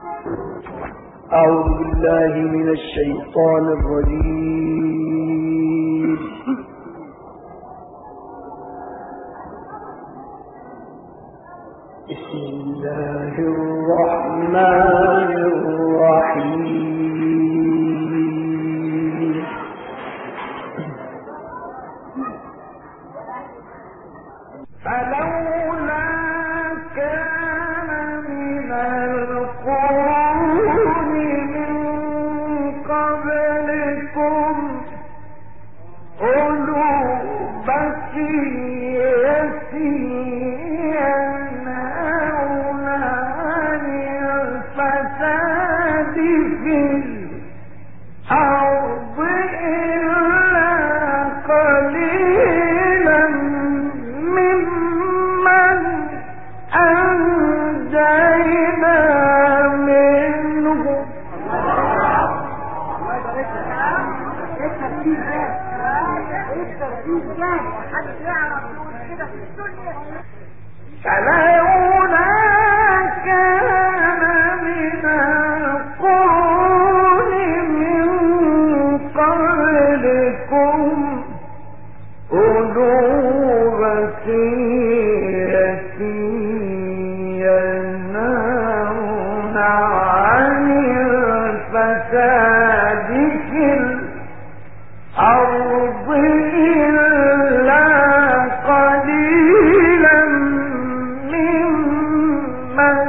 أعوذ بالله من الشيطان الرجيم. بسم الله الرحمن الرحيم. فلولا كان من القرون من قبلكم أولو بقية ينهون عن الفساد في الأرض إلا قليلا ممن أنجينا منهم. فلولا كان من القرون من قبلكم أولو بقية ينهون عن الفساد في الأرض إلا قليلا ممن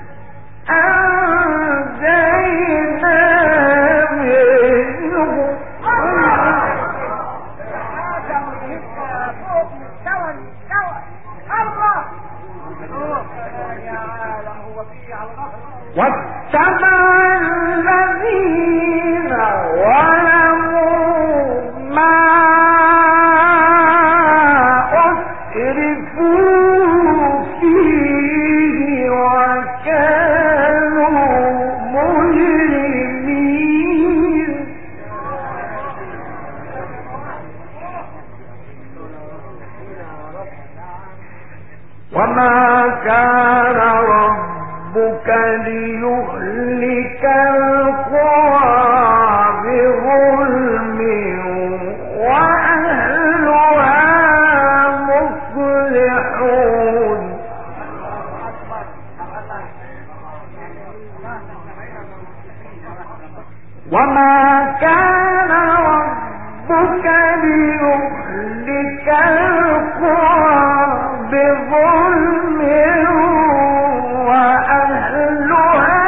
أنجينا منهم. واتبع الذين ظلموا ما أسرفوا فيه وكانوا مجرمين. وما كان ربك ليهلك القرى بظلم وأهلها مصلحون. وما كان ربك ليهلك القرى بظلم وأهلها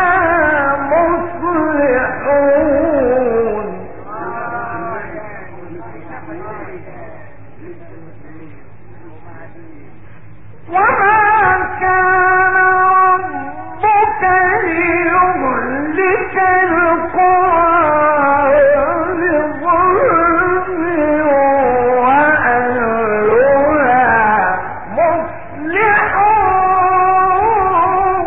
مصلحون. وما كان ربك ليهلك القرى بظلم وأهلها مصلحون.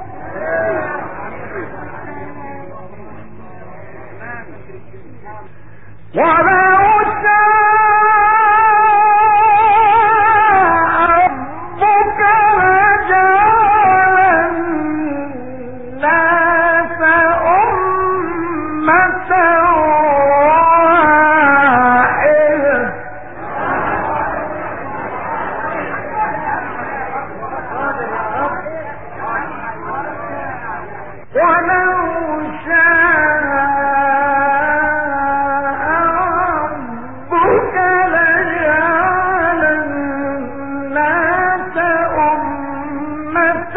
ولو شاء ربك لجعل الناس أمة واحدة ولو شاء ربك لجعل الناس أمة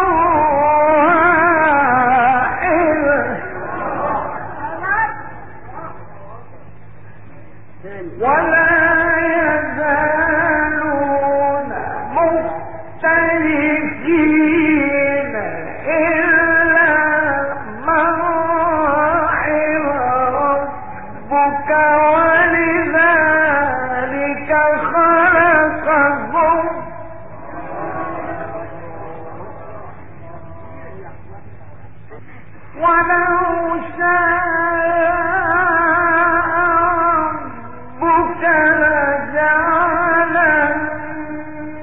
واحدة ولا يزالون مختلفين إلا من رحم ربك ولذلك خلقهم. ولو شاء ربك لجعل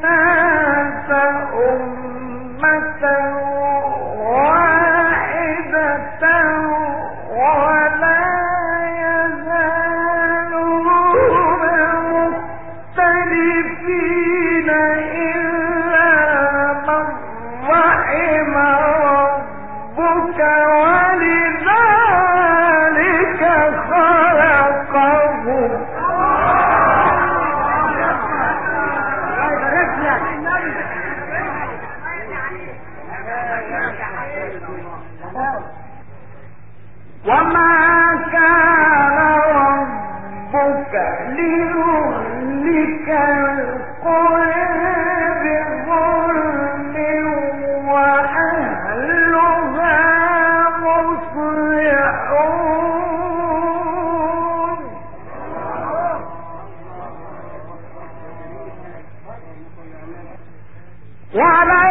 الناس أمة واحدة وما كان ربك ليهلك القرى بظلم وأهلها مصلحون ولو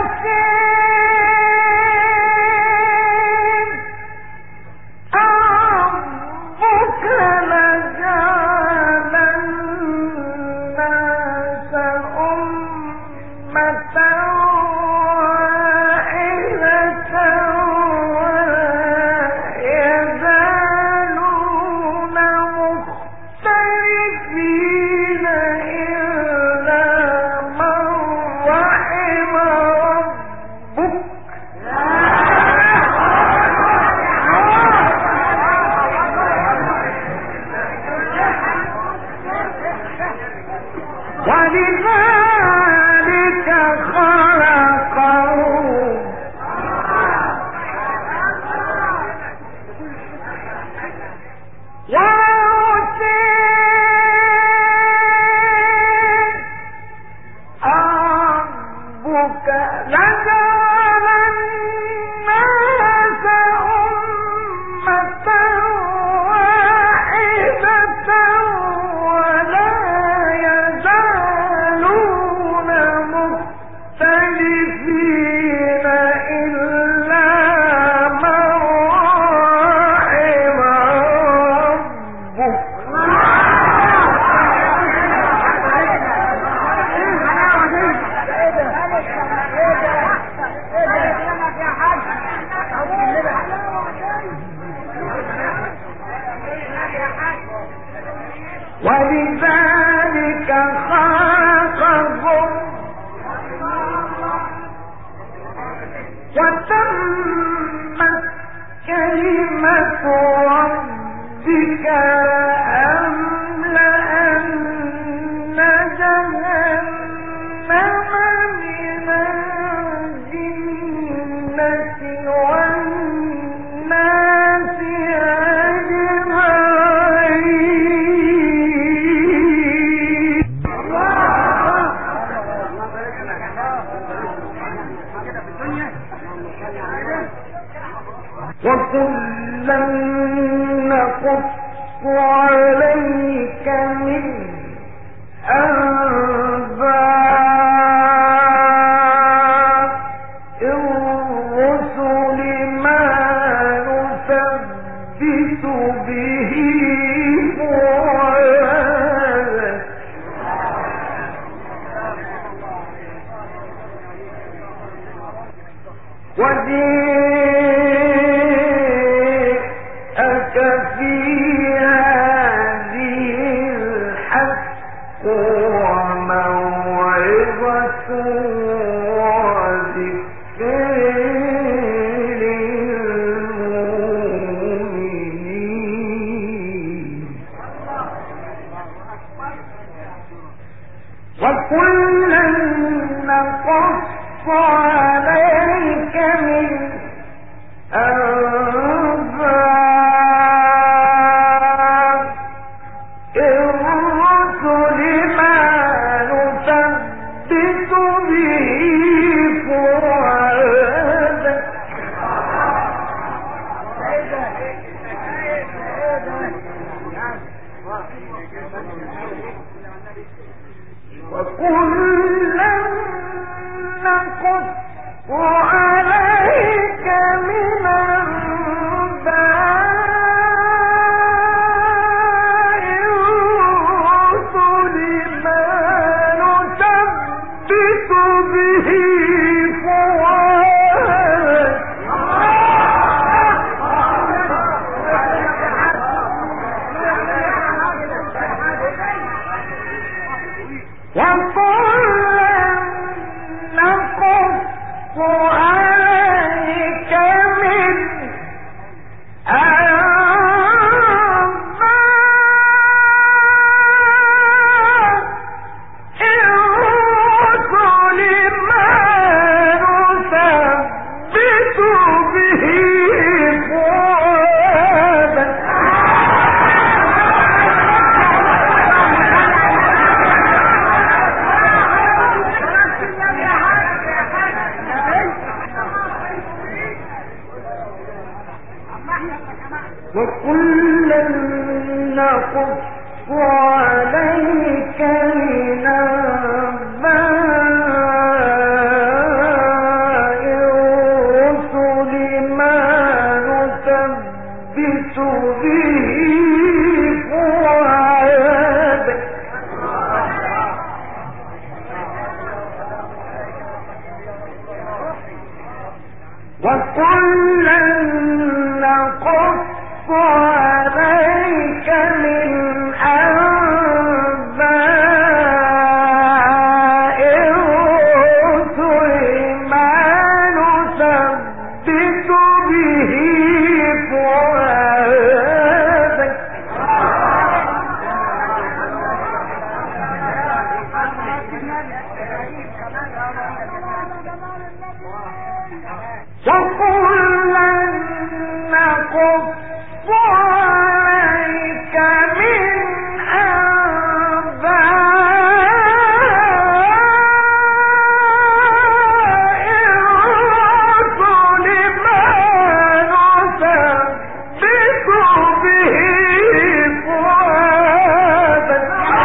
ولذلك خلقهم وتمت كلمة ربك لأملأن جهنم من الجنة والناس وكلا نقص عليك من أنباء الرسل ما نثبت به فؤادك وجيءك في هذه الحق وموعظة وذكر للمؤمنين وكلا نقص عليك من أنباء الرسل ما نثبت به فؤادك وكلا نقص عليك من أنباء الرسل ما نثبت به فؤادك وكلا نقص وكلا نقص عليك من أنباء الرسل ما نثبت به فؤادك وكلا نقص عليك من أنباء الرسل ما نثبت به فؤادك وكلا نقص عليك من أنباء الرسل ما نثبت به فؤادك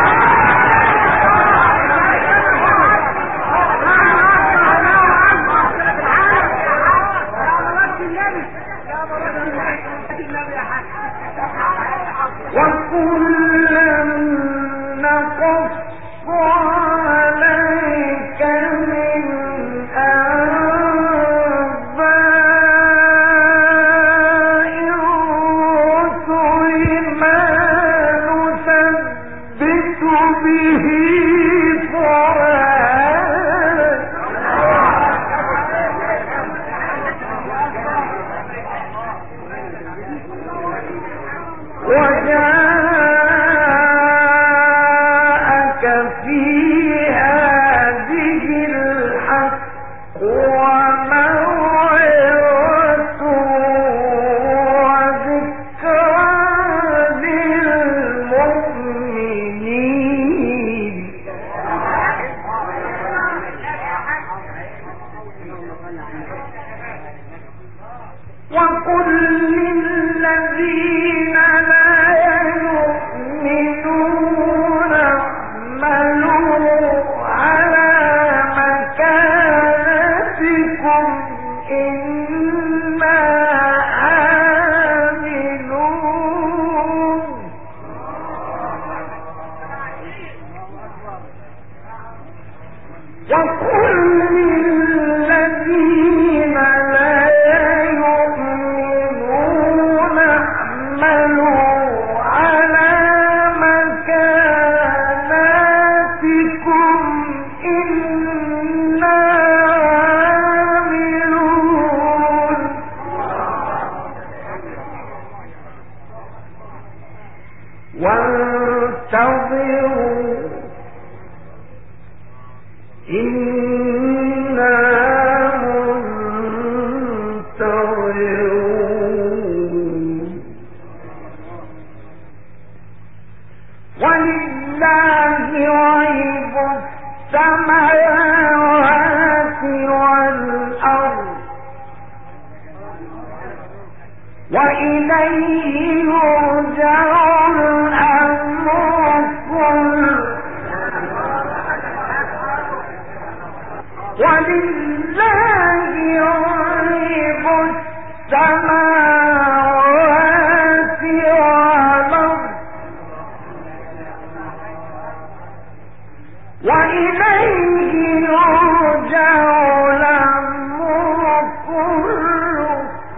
وكلا نقص عليك من أنباء الرسل ما نثبت به فؤادك وجاءك في هذه الحق وموعظة وذكرى للمؤمنين وقل للذين لا يؤمنون اعملوا على مكانتكم إنا عاملون وقل للذين لا يؤمنون اعملوا على مكانتكم إنا عاملون وانتظروا إنا منتظرون ولله غيب السماوات والأرض وإليه يرجع الأمر كله ولله غيب السماوات والأرض وإليه يرجع الأمر كله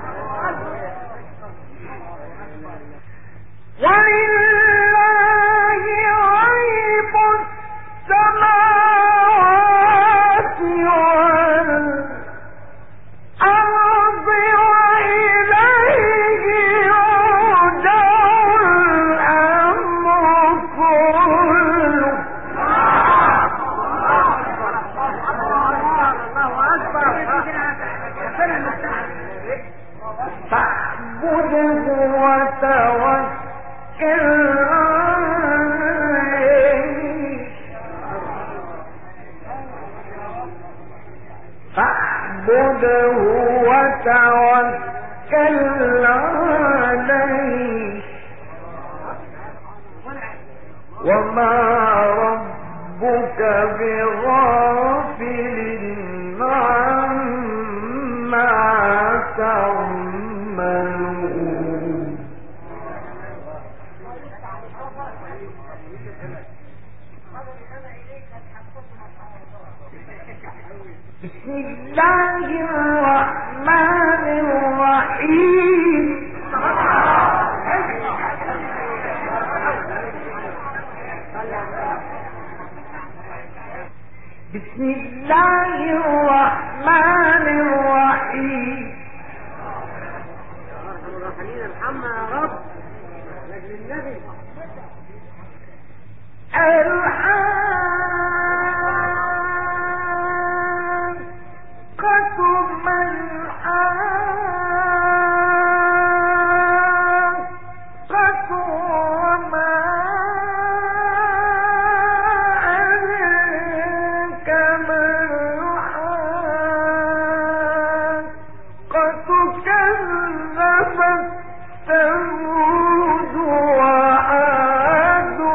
ولله غيب السماوات والأرض وإليه يرجع الأمر كله فاعبده وتوكل عليه فاعبده وتوكل عليه وما ربك بغافل عما تعملون بسم الله الرحمن الرحيم بسم الله الرحمن الرحيم ارحمنا يا رب لاجل النبي الحاقة ما الحاقة وما أدراك ما الحاقة كذبت ثمود وعاد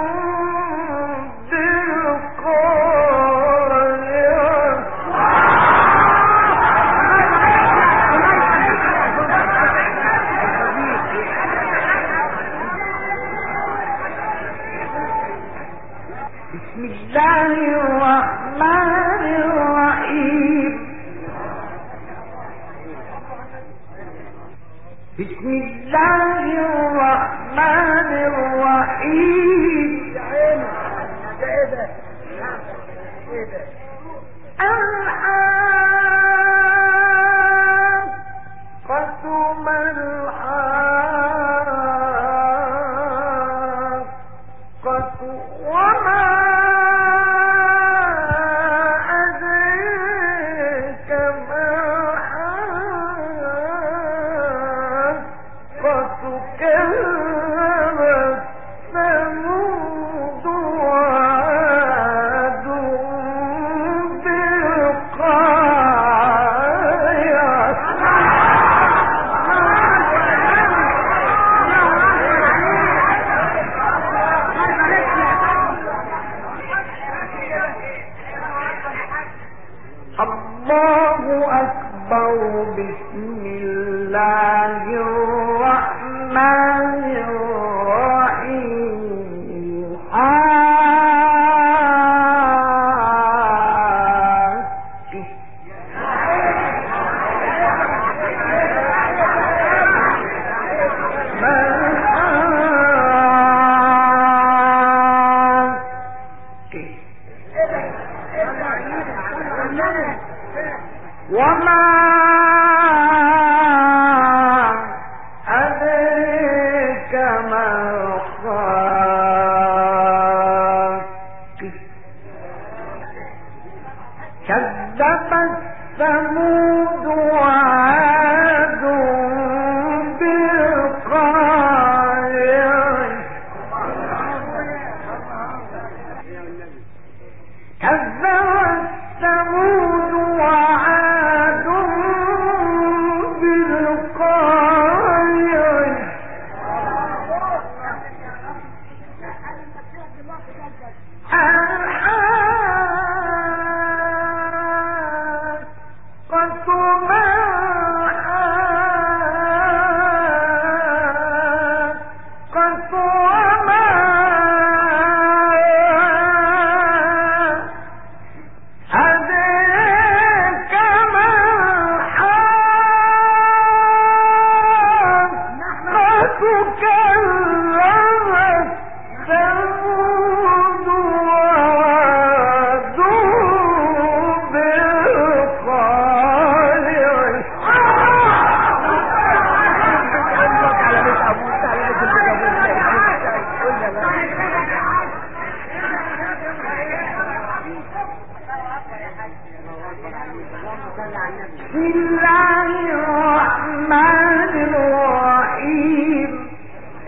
بسم الله الرحمن الرحيم بسم الله الرحمن الرحيم الحاقة ما الحاقة وما أدراك ما الحاقة كذبت ثمود وعاد الله أكبر بسم الله الرحمن الرحيم وما أدريك ما الحاقة كذبت ثمود وعاد بالقارعة كذبت ثمود وعاد بالقارعة الحاقة ما الحاقة وما أدراك ما الحاقة كذبت ثمود وعاد بسم الله الرحمن الرحيم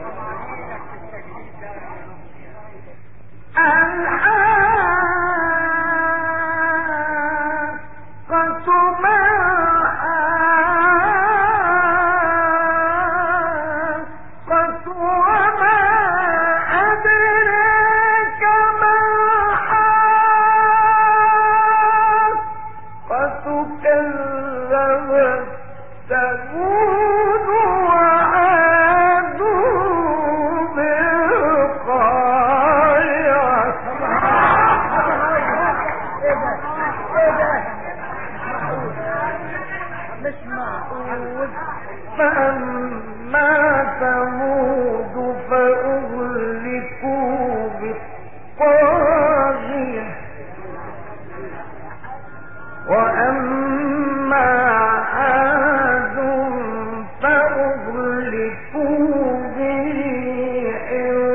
ثمود فأهلكوا بالطاغية وأما عاد فأهلكوا بريح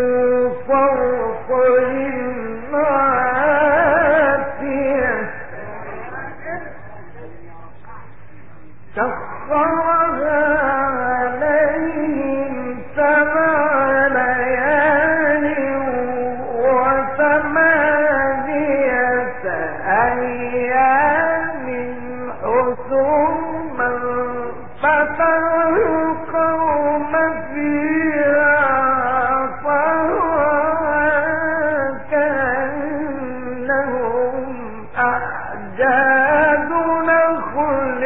صرصر عاتية سخرها عليهم 7 ليال و8 أيام حسوما فترى القوم فيها صرعا كأنهم أعجاز نخل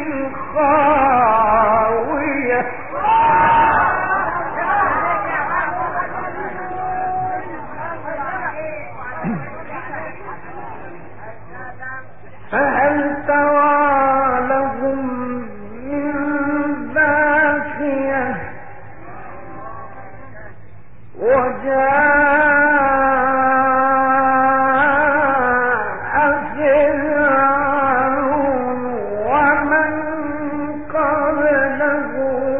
خاوية فهل ترى لهم من باقية وجاء فرعون ومن قبله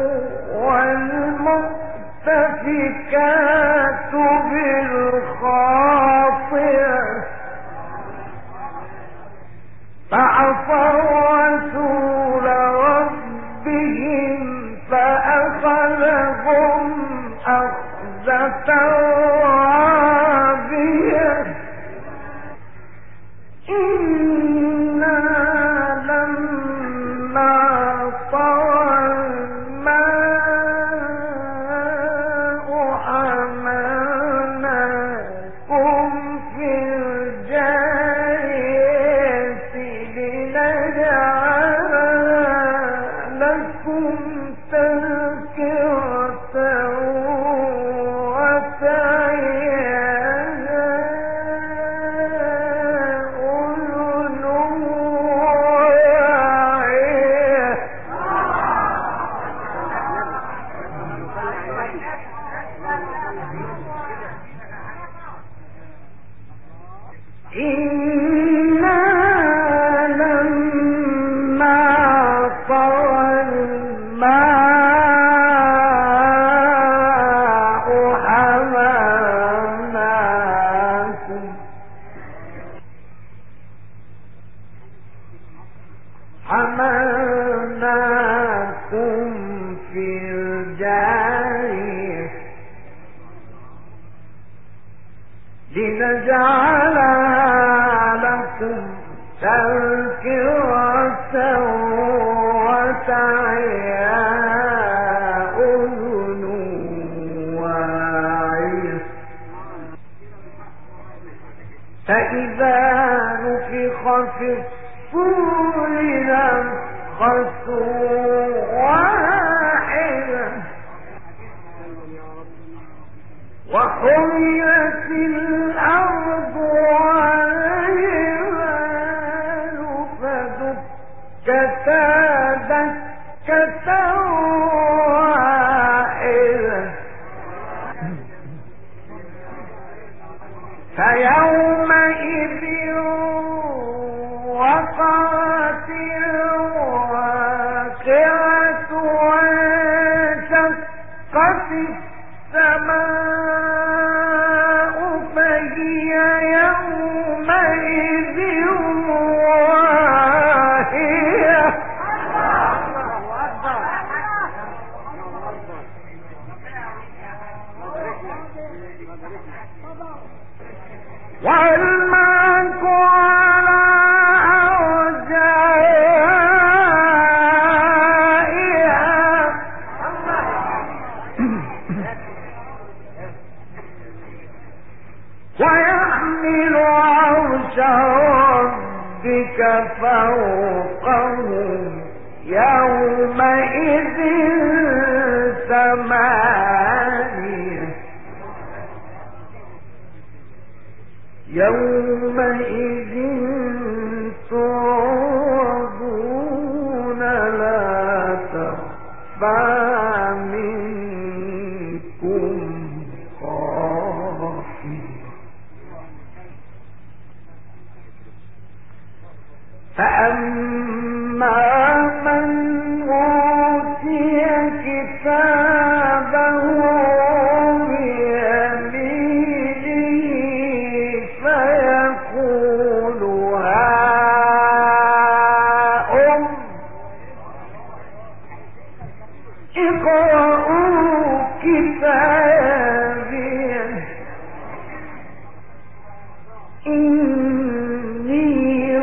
والمؤتفكات بالخاطئة فعصوا رسول ربهم فأخذهم أخذة رابية إنا لما طغى الماء حملناكم في الجارية لنجعلها لكم تذكرة وتعيها أذن واعية إنا لما طغى الماء حملناكم في الجارية لنجعلها لكم تذكرة وتعيها أذن واعية فإذا نفخ في الصور نفخة واحدة وحملت الأرض والجبال فدكتا دكة واحدة فيومئذ وقعت الواقعة وانشقت السماء فهي يومئذ واهية والملك على أرجائها ويحمل عرش ربك فوقهم يومئذ 8 يومئذ تعرضون لا تخفى منكم كتابي إني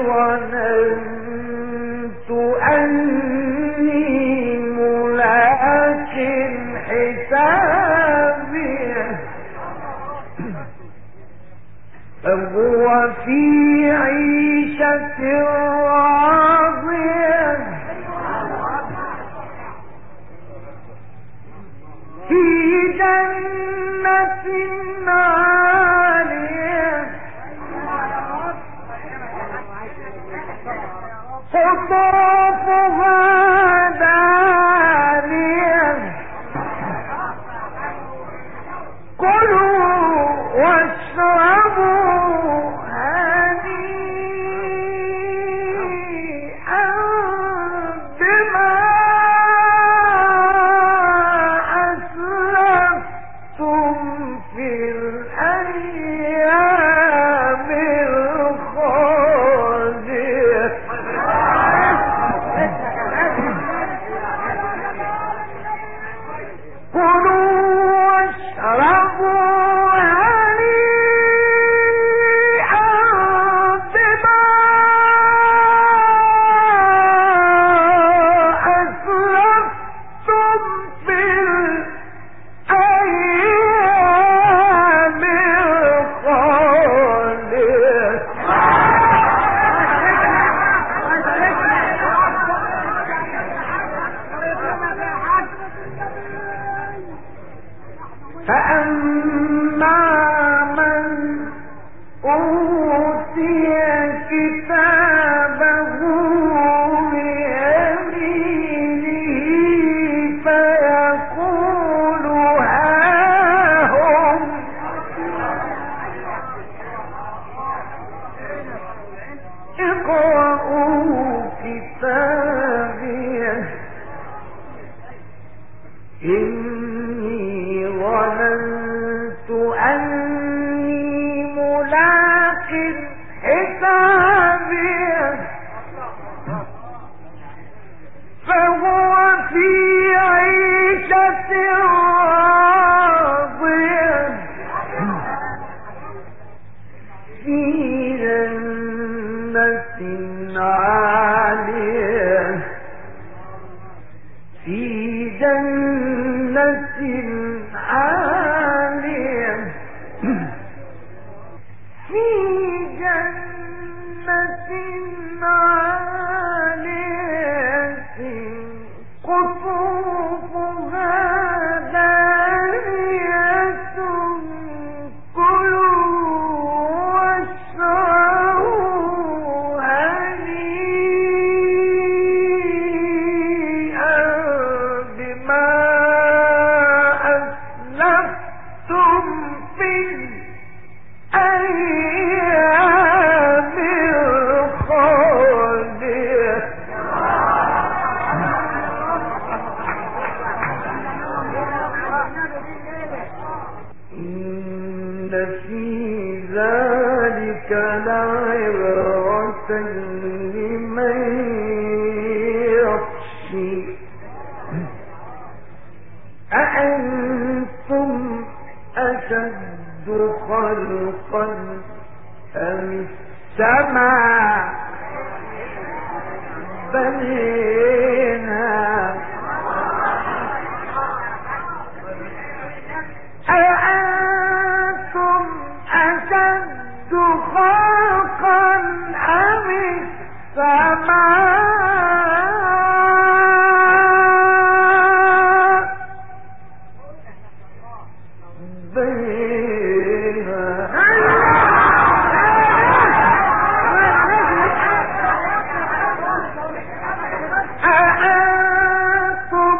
ظننت أني ملاق حسابي فهو في عيشة راضية في جنة عالية قطوفها دانية كلوا واشربوا هنيئا بما أسلفتم في الأيام الخالية كلوا واشربوا هنيئا بما أسلفتم في الأيام الخالية فأما من أوتي كتابه بيمينه فيقول هاهم اقرءوا كتابيه إني ظننت أني ملاق حسابي فهو في عيشة راضية في جنة عالية في جنة عالية في جنة عالية قطوفها دانية كلوا واشربوا هنيئا بما أسلفتم في الأيام الخالية إن في ذلك لعبرة لمن يخشي أأنتم أشد خلقا أم السماء بنيها أأنتم أشد خلقا أم السماء بنيها أأنتم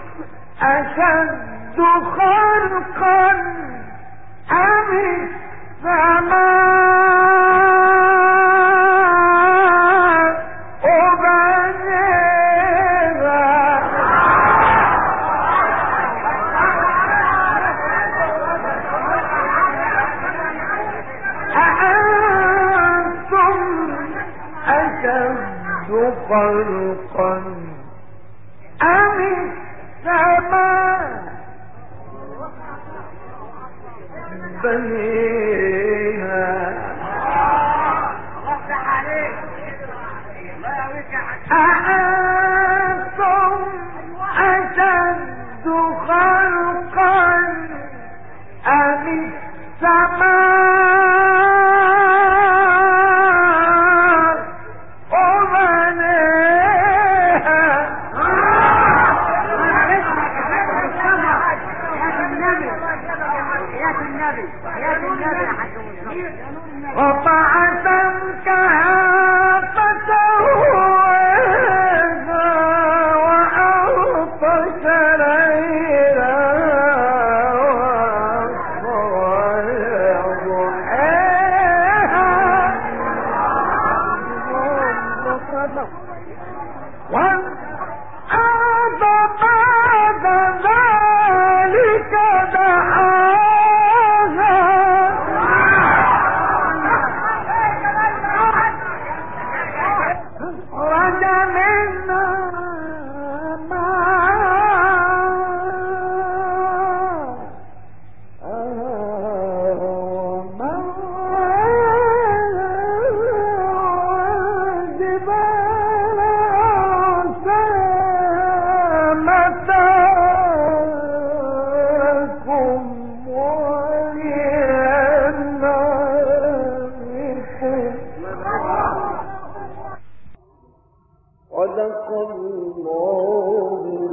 أشد خلقا أم السماء بنيها أأنتم أشد خلقا أم السماء بنيها أأنتم أشد خلقا أم السماء وبنيها رفع سمكها فتهويها وأغطش ليلها وأخرج ضحيها والأرض بعد ذلك دحاها أخرج منها والجبال أرسامتاكم ولأنعامكم صدق الله